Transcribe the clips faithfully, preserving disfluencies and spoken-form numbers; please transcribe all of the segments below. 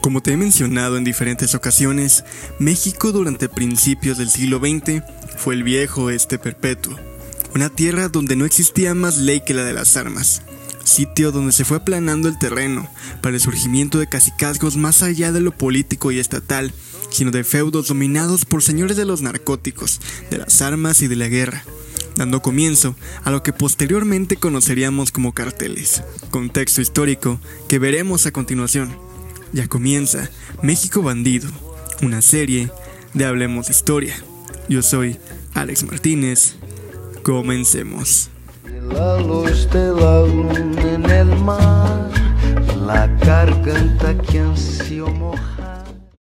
Como te he mencionado en diferentes ocasiones, México durante principios del siglo veinte fue el viejo oeste perpetuo, una tierra donde no existía más ley que la de las armas, sitio donde se fue aplanando el terreno para el surgimiento de cacicazgos más allá de lo político y estatal, sino de feudos dominados por señores de los narcóticos, de las armas y de la guerra, dando comienzo a lo que posteriormente conoceríamos como carteles, contexto histórico que veremos a continuación. Ya comienza México Bandido, una serie de Hablemos de Historia. Yo soy Alex Martínez. Comencemos. La luz de la luna en el mar, la garganta que ansió mojar.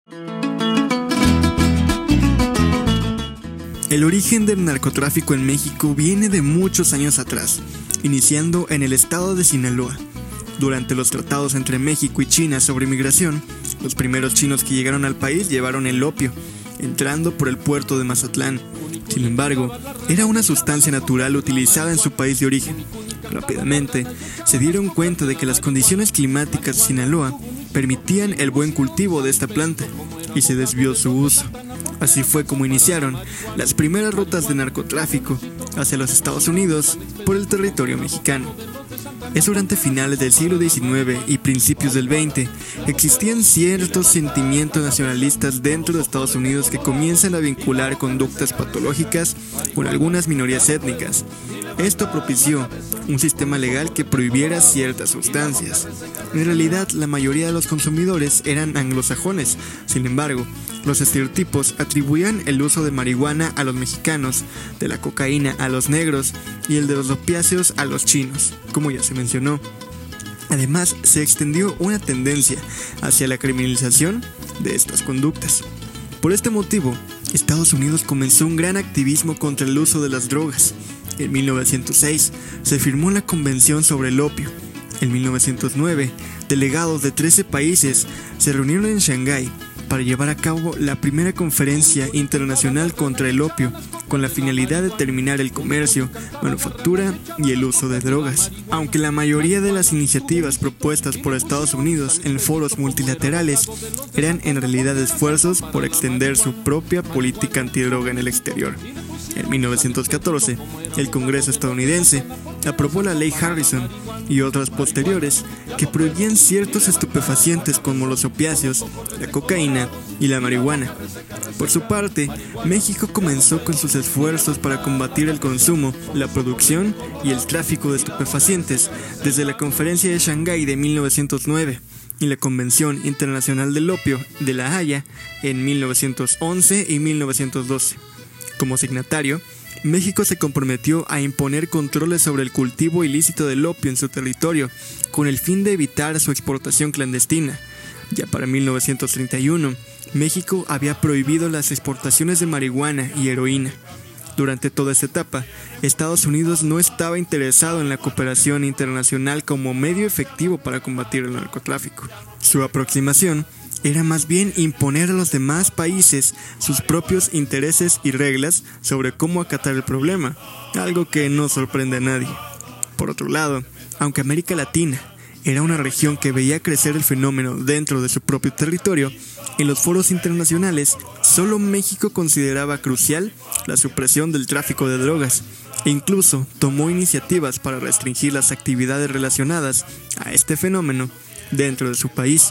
El origen del narcotráfico en México viene de muchos años atrás, iniciando en el estado de Sinaloa. Durante los tratados entre México y China sobre migración, los primeros chinos que llegaron al país llevaron el opio, entrando por el puerto de Mazatlán. Sin embargo, era una sustancia natural utilizada en su país de origen. Rápidamente, se dieron cuenta de que las condiciones climáticas de Sinaloa permitían el buen cultivo de esta planta, y se desvió su uso. Así fue como iniciaron las primeras rutas de narcotráfico hacia los Estados Unidos por el territorio mexicano. Es durante finales del siglo diecinueve y principios del veinte, existían ciertos sentimientos nacionalistas dentro de Estados Unidos que comienzan a vincular conductas patológicas con algunas minorías étnicas. Esto propició un sistema legal que prohibiera ciertas sustancias. En realidad, la mayoría de los consumidores eran anglosajones. Sin embargo, los estereotipos atribuían el uso de marihuana a los mexicanos, de la cocaína a los negros y el de los opiáceos a los chinos, como ya se mencionó. Además, se extendió una tendencia hacia la criminalización de estas conductas. Por este motivo, Estados Unidos comenzó un gran activismo contra el uso de las drogas. En mil novecientos seis se firmó la Convención sobre el Opio. En mil novecientos nueve, delegados de trece países se reunieron en Shanghái para llevar a cabo la primera conferencia internacional contra el opio, con la finalidad de terminar el comercio, manufactura y el uso de drogas. Aunque la mayoría de las iniciativas propuestas por Estados Unidos en foros multilaterales eran en realidad esfuerzos por extender su propia política antidroga en el exterior. En mil novecientos catorce, el Congreso estadounidense aprobó la Ley Harrison y otras posteriores que prohibían ciertos estupefacientes como los opiáceos, la cocaína y la marihuana. Por su parte, México comenzó con sus esfuerzos para combatir el consumo, la producción y el tráfico de estupefacientes desde la Conferencia de Shanghái de mil novecientos nueve y la Convención Internacional del Opio de La Haya en mil novecientos once y mil novecientos doce. Como signatario, México se comprometió a imponer controles sobre el cultivo ilícito del opio en su territorio, con el fin de evitar su exportación clandestina. Ya para mil novecientos treinta y uno, México había prohibido las exportaciones de marihuana y heroína. Durante toda esta etapa, Estados Unidos no estaba interesado en la cooperación internacional como medio efectivo para combatir el narcotráfico. Su aproximación era más bien imponer a los demás países sus propios intereses y reglas sobre cómo acatar el problema, algo que no sorprende a nadie. Por otro lado, aunque América Latina era una región que veía crecer el fenómeno dentro de su propio territorio, en los foros internacionales, solo México consideraba crucial la supresión del tráfico de drogas e incluso tomó iniciativas para restringir las actividades relacionadas a este fenómeno dentro de su país.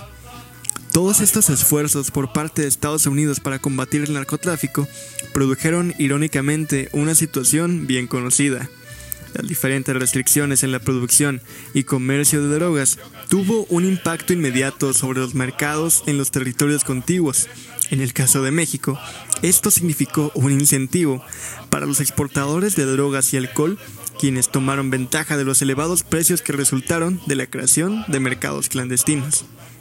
Todos estos esfuerzos por parte de Estados Unidos para combatir el narcotráfico produjeron irónicamente una situación bien conocida. Las diferentes restricciones en la producción y comercio de drogas tuvo un impacto inmediato sobre los mercados en los territorios contiguos. En el caso de México, esto significó un incentivo para los exportadores de drogas y alcohol, quienes tomaron ventaja de los elevados precios que resultaron de la creación de mercados clandestinos.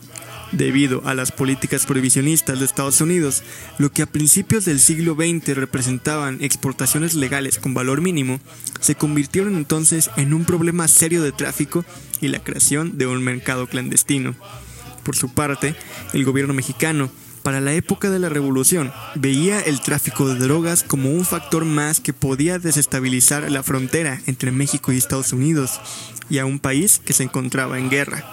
Debido a las políticas prohibicionistas de Estados Unidos, lo que a principios del siglo veinte representaban exportaciones legales con valor mínimo, se convirtieron entonces en un problema serio de tráfico y la creación de un mercado clandestino. Por su parte, el gobierno mexicano, para la época de la Revolución, veía el tráfico de drogas como un factor más que podía desestabilizar la frontera entre México y Estados Unidos, y a un país que se encontraba en guerra.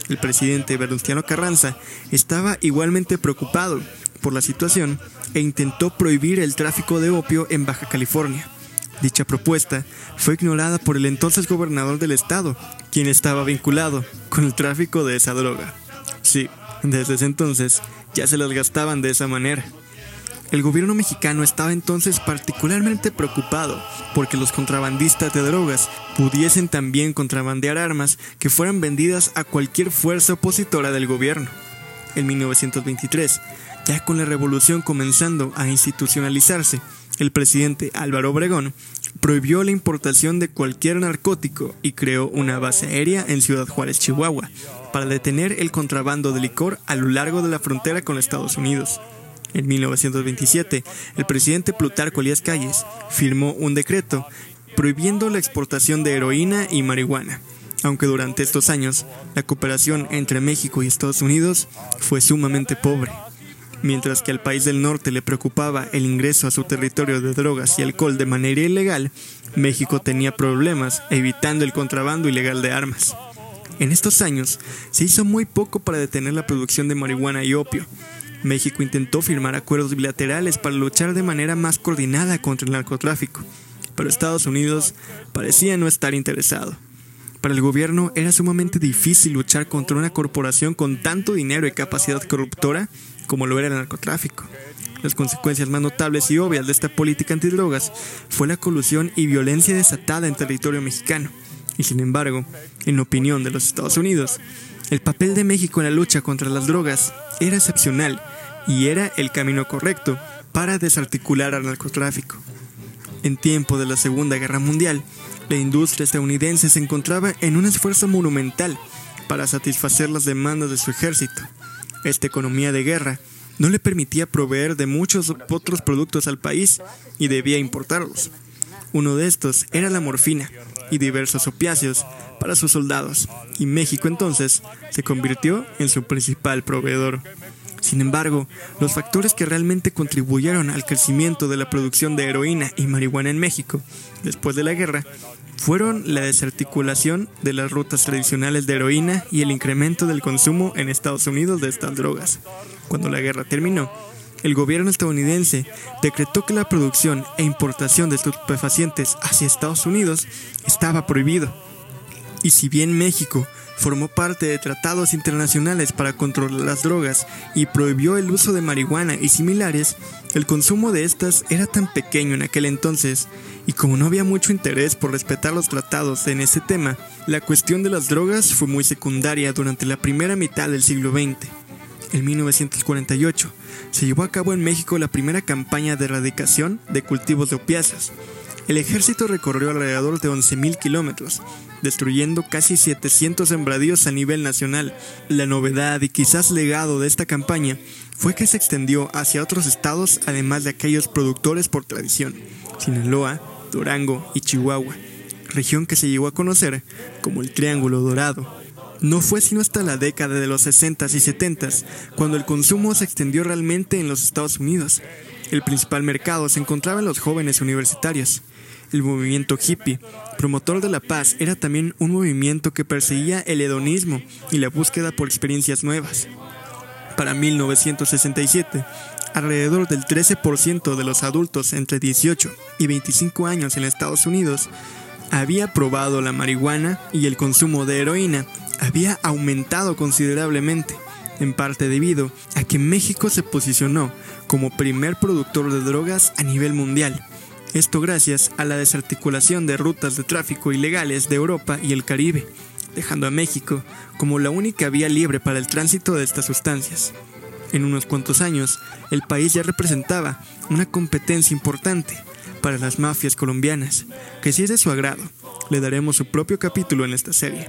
El presidente Venustiano Carranza estaba igualmente preocupado por la situación e intentó prohibir el tráfico de opio en Baja California. Dicha propuesta fue ignorada por el entonces gobernador del estado, quien estaba vinculado con el tráfico de esa droga. Sí, desde ese entonces ya se las gastaban de esa manera. El gobierno mexicano estaba entonces particularmente preocupado porque los contrabandistas de drogas pudiesen también contrabandear armas que fueran vendidas a cualquier fuerza opositora del gobierno. En mil novecientos veintitrés, ya con la revolución comenzando a institucionalizarse, el presidente Álvaro Obregón prohibió la importación de cualquier narcótico y creó una base aérea en Ciudad Juárez, Chihuahua, para detener el contrabando de licor a lo largo de la frontera con Estados Unidos. En mil novecientos veintisiete, el presidente Plutarco Elías Calles firmó un decreto prohibiendo la exportación de heroína y marihuana, aunque durante estos años la cooperación entre México y Estados Unidos fue sumamente pobre. Mientras que al país del norte le preocupaba el ingreso a su territorio de drogas y alcohol de manera ilegal, México tenía problemas evitando el contrabando ilegal de armas. En estos años se hizo muy poco para detener la producción de marihuana y opio. México intentó firmar acuerdos bilaterales para luchar de manera más coordinada contra el narcotráfico, pero Estados Unidos parecía no estar interesado. Para el gobierno era sumamente difícil luchar contra una corporación con tanto dinero y capacidad corruptora como lo era el narcotráfico. Las consecuencias más notables y obvias de esta política antidrogas fue la colusión y violencia desatada en territorio mexicano. Y sin embargo, en opinión de los Estados Unidos, el papel de México en la lucha contra las drogas era excepcional y era el camino correcto para desarticular al narcotráfico. En tiempo de la Segunda Guerra Mundial, la industria estadounidense se encontraba en un esfuerzo monumental para satisfacer las demandas de su ejército. Esta economía de guerra no le permitía proveer de muchos otros productos al país y debía importarlos. Uno de estos era la morfina y diversos opiáceos para sus soldados, y México entonces se convirtió en su principal proveedor. Sin embargo, los factores que realmente contribuyeron al crecimiento de la producción de heroína y marihuana en México después de la guerra fueron la desarticulación de las rutas tradicionales de heroína y el incremento del consumo en Estados Unidos de estas drogas. Cuando la guerra terminó, el gobierno estadounidense decretó que la producción e importación de estupefacientes hacia Estados Unidos estaba prohibido. Y si bien México formó parte de tratados internacionales para controlar las drogas y prohibió el uso de marihuana y similares, el consumo de estas era tan pequeño en aquel entonces, y como no había mucho interés por respetar los tratados en ese tema, la cuestión de las drogas fue muy secundaria durante la primera mitad del siglo veinte. En mil novecientos cuarenta y ocho se llevó a cabo en México la primera campaña de erradicación de cultivos de opiáceos. El ejército recorrió alrededor de once mil kilómetros, destruyendo casi setecientos sembradíos a nivel nacional. La novedad y quizás legado de esta campaña fue que se extendió hacia otros estados además de aquellos productores por tradición: Sinaloa, Durango y Chihuahua, región que se llegó a conocer como el Triángulo Dorado. No fue sino hasta la década de los sesentas y setentas cuando el consumo se extendió realmente en los Estados Unidos. El principal mercado se encontraba en los jóvenes universitarios. El movimiento hippie, promotor de la paz, era también un movimiento que perseguía el hedonismo y la búsqueda por experiencias nuevas. Para mil novecientos sesenta y siete, alrededor del trece por ciento de los adultos entre dieciocho y veinticinco años en Estados Unidos había probado la marihuana y el consumo de heroína había aumentado considerablemente, en parte debido a que México se posicionó como primer productor de drogas a nivel mundial. Esto gracias a la desarticulación de rutas de tráfico ilegales de Europa y el Caribe, dejando a México como la única vía libre para el tránsito de estas sustancias. En unos cuantos años, el país ya representaba una competencia importante para las mafias colombianas, que si es de su agrado, le daremos su propio capítulo en esta serie.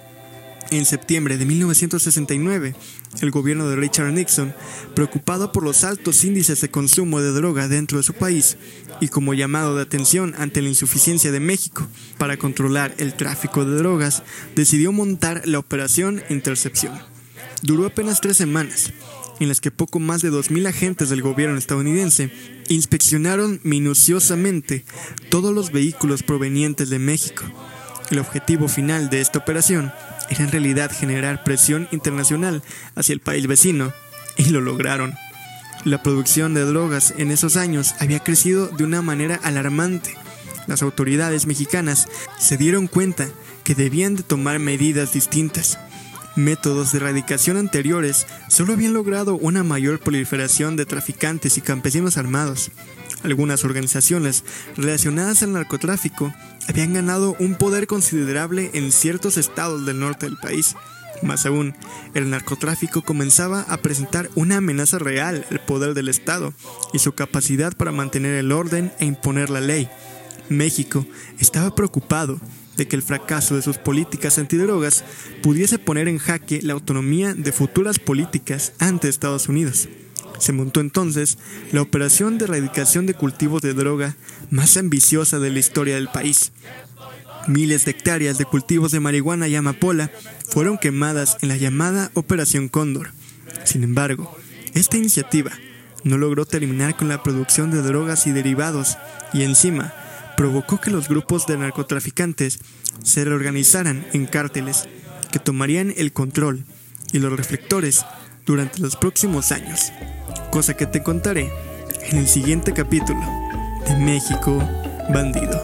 En septiembre de mil novecientos sesenta y nueve, el gobierno de Richard Nixon, preocupado por los altos índices de consumo de droga dentro de su país y como llamado de atención ante la insuficiencia de México para controlar el tráfico de drogas, decidió montar la Operación Intercepción. Duró apenas tres semanas, en las que poco más de dos mil agentes del gobierno estadounidense inspeccionaron minuciosamente todos los vehículos provenientes de México. El objetivo final de esta operación era en realidad generar presión internacional hacia el país vecino, y lo lograron. La producción de drogas en esos años había crecido de una manera alarmante. Las autoridades mexicanas se dieron cuenta que debían de tomar medidas distintas. Métodos de erradicación anteriores solo habían logrado una mayor proliferación de traficantes y campesinos armados. Algunas organizaciones relacionadas al narcotráfico habían ganado un poder considerable en ciertos estados del norte del país. Más aún, el narcotráfico comenzaba a presentar una amenaza real al poder del Estado y su capacidad para mantener el orden e imponer la ley. México estaba preocupado de que el fracaso de sus políticas antidrogas pudiese poner en jaque la autonomía de futuras políticas ante Estados Unidos. Se montó entonces la operación de erradicación de cultivos de droga más ambiciosa de la historia del país. Miles de hectáreas de cultivos de marihuana y amapola fueron quemadas en la llamada Operación Cóndor. Sin embargo, esta iniciativa no logró terminar con la producción de drogas y derivados, y encima provocó que los grupos de narcotraficantes se reorganizaran en cárteles que tomarían el control y los reflectores durante los próximos años, cosa que te contaré en el siguiente capítulo de México Bandido.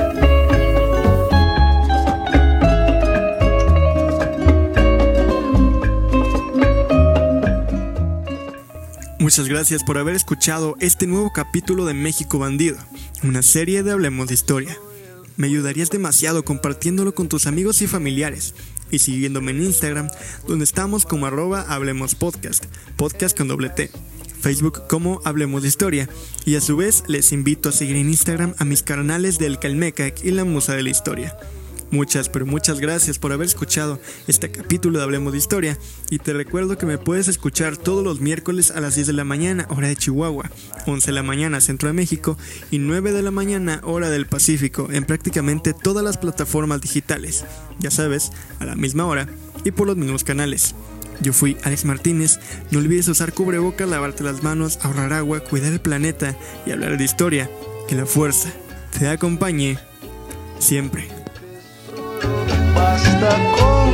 Muchas gracias por haber escuchado este nuevo capítulo de México Bandido, una serie de Hablemos de Historia. Me ayudarías demasiado compartiéndolo con tus amigos y familiares y siguiéndome en Instagram, donde estamos como arroba Hablemos Podcast, podcast con doble T, Facebook como Hablemos de Historia, y a su vez les invito a seguir en Instagram a mis canales del Calmecac y la Musa de la Historia. Muchas, pero muchas gracias por haber escuchado este capítulo de Hablemos de Historia, y te recuerdo que me puedes escuchar todos los miércoles a las diez de la mañana, hora de Chihuahua, once de la mañana, centro de México, y nueve de la mañana, hora del Pacífico, en prácticamente todas las plataformas digitales, ya sabes, a la misma hora y por los mismos canales. Yo fui Alex Martínez. No olvides usar cubrebocas, lavarte las manos, ahorrar agua, cuidar el planeta y hablar de historia. Que la fuerza te acompañe siempre. Basta con